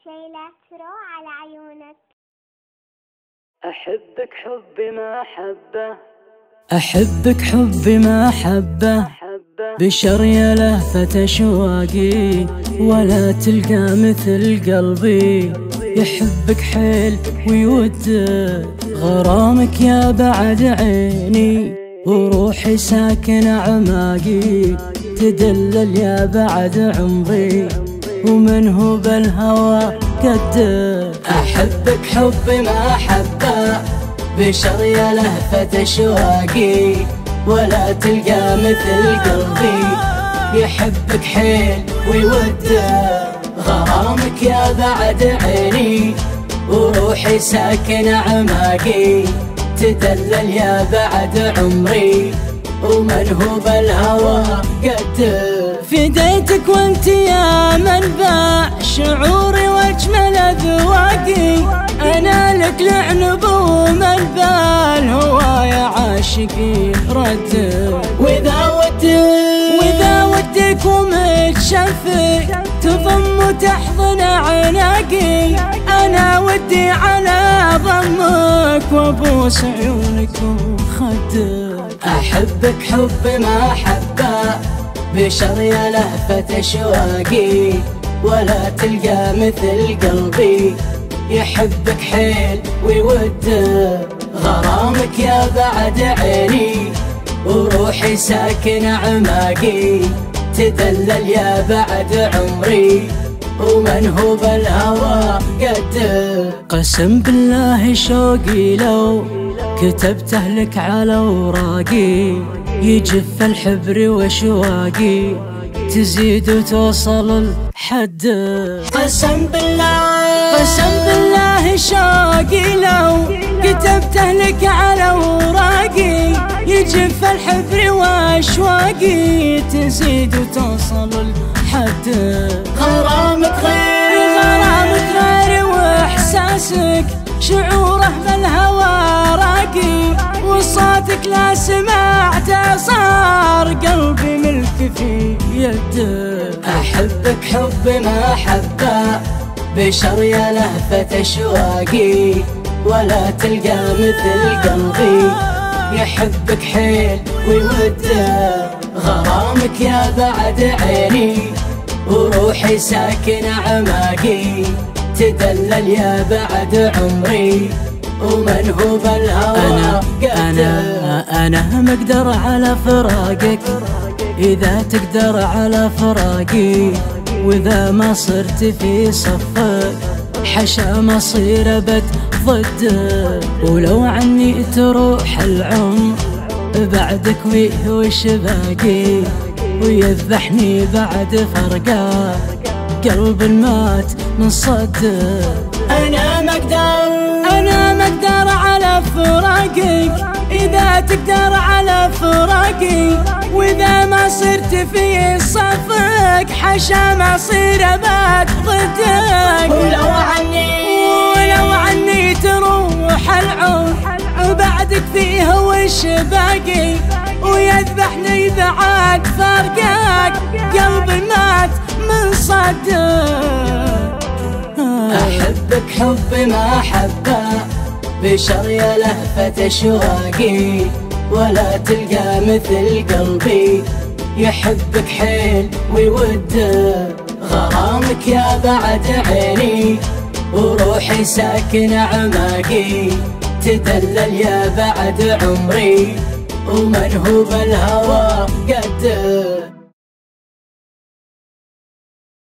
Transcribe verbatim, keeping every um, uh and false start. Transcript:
شي لا تروح على عيونك. أحبك حبي ما حبه، أحبك حبي ما حبه، بشر يا لهفة أشواقي ولا تلقى مثل قلبي. يحبك حيل ويوده غرامك يا بعد عيني، وروحي ساكن أعماقي تدلل يا بعد عمري، ومن هو بالهوى قده. أحبك حبي ما حبه، بشر يا لهفة أشواقي ولا تلقى مثل قلبي. يحبك حيل ويوده غرامك يا بعد عيني، وروحي ساكن أعماقي تدلل يا بعد عمري، ومن هو بالهوى قده. فديتك وانت يا منبع شعوري واجمل اذواقي، انا لك لعنب ومنبع الهوايا عاشقي رده. واذا ودك واذا ودك ومتشفق تضم وتحضن عناقي، انا ودي على ضمك وابوس عيونك وخده. احبك حب ما حبه، بشر يا لهفة أشواقي ولا تلقى مثل قلبي. يحبك حيل ويوده غرامك يا بعد عيني، وروحي ساكن أعماقي تدلل يا بعد عمري، ومن هو بالهوى قده. قسم بالله شوقي لو كتبته لك على اوراقي، يجف الحبر واشواقي تزيد وتوصل الحد. قسم بالله قسم بالله شوقي لو كتبته لك على اوراقي، يجف الحبر واشواقي تزيد وتوصل الحد. غرامك غير غرامك غير واحساسك شعوره بالهوى راقي، وصوتك لا سمعته صار قلبي ملك في يده. أحبك حب ما حبه، بشر يا لهفة أشواقي ولا تلقى مثل قلبي. يحبك حيل ويوده غرامك يا بعد عيني، وروحي ساكن أعماقي تدلل يا بعد عمري، ومن هو بالهوى أنا أنا أنا مقدر على فراقك إذا تقدر على فراقي، وإذا ما صرت في صفك حشا مصير أبد ضده. ولو عني تروح العمر بعدك ويه وش باقي، ويذبحني بعد فرقاك قلب مات من صده. أنا مقدر أنا مقدر على فراقك إذا تقدر على فراقي، وإذا ما صرت في صفك حشا مصير أبد ضدك. ولو عني ولو عني تروح العمر بعدك فيه وش باقي، ويذبحني بعد فرقك قلبي مات من صدق. أحبك حب ما حبه، بشر يا لهفة أشواقي ولا تلقى مثل قلبي. يحبك حيل ويوده غرامك يا بعد عيني، وروحي ساكن أعماقي تدلل يا بعد عمري، ومن هو بالهوى قده.